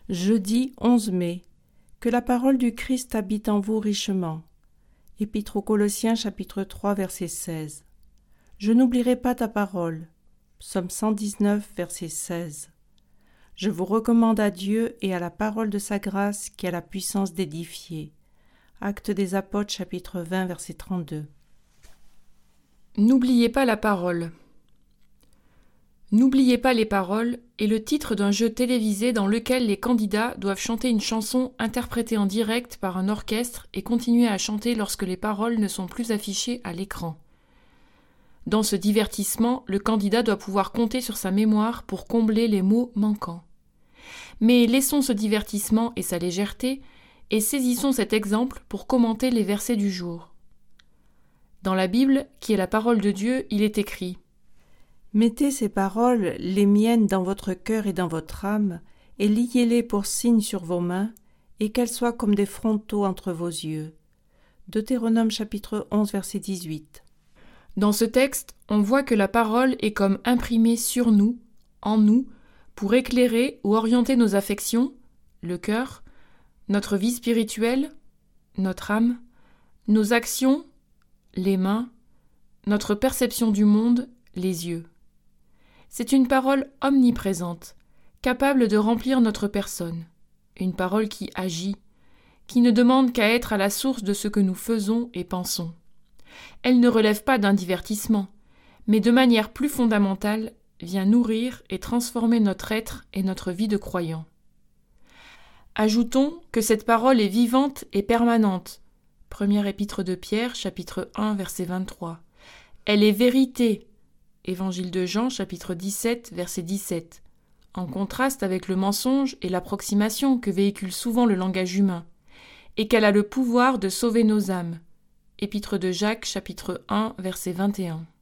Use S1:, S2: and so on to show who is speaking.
S1: Jeudi 11 mai. Que la parole du Christ habite en vous richement. Épître aux Colossiens chapitre 3 verset 16. Je n'oublierai pas ta parole. Psaume 119 verset 16. Je vous recommande à Dieu et à la parole de sa grâce qui a la puissance d'édifier. Actes des Apôtres chapitre 20 verset 32.
S2: N'oubliez pas la parole. N'oubliez pas les paroles est le titre d'un jeu télévisé dans lequel les candidats doivent chanter une chanson interprétée en direct par un orchestre et continuer à chanter lorsque les paroles ne sont plus affichées à l'écran. Dans ce divertissement, le candidat doit pouvoir compter sur sa mémoire pour combler les mots manquants. Mais laissons ce divertissement et sa légèreté et saisissons cet exemple pour commenter les versets du jour. Dans la Bible, qui est la parole de Dieu, il est écrit «
S1: Mettez ces paroles, les miennes, dans votre cœur et dans votre âme, et liez-les pour signe sur vos mains, et qu'elles soient comme des frontaux entre vos yeux. » Deutéronome chapitre 11 verset 18.
S2: Dans ce texte, on voit que la parole est comme imprimée sur nous, en nous, pour éclairer ou orienter nos affections, le cœur, notre vie spirituelle, notre âme, nos actions, les mains, notre perception du monde, les yeux. C'est une parole omniprésente, capable de remplir notre personne, une parole qui agit, qui ne demande qu'à être à la source de ce que nous faisons et pensons. Elle ne relève pas d'un divertissement, mais de manière plus fondamentale, vient nourrir et transformer notre être et notre vie de croyant. Ajoutons que cette parole est vivante et permanente. Première épître de Pierre, chapitre 1, verset 23. Elle est vérité. Évangile de Jean, chapitre 17, verset 17. En contraste avec le mensonge et l'approximation que véhicule souvent le langage humain, et qu'elle a le pouvoir de sauver nos âmes. Épître de Jacques, chapitre 1, verset 21.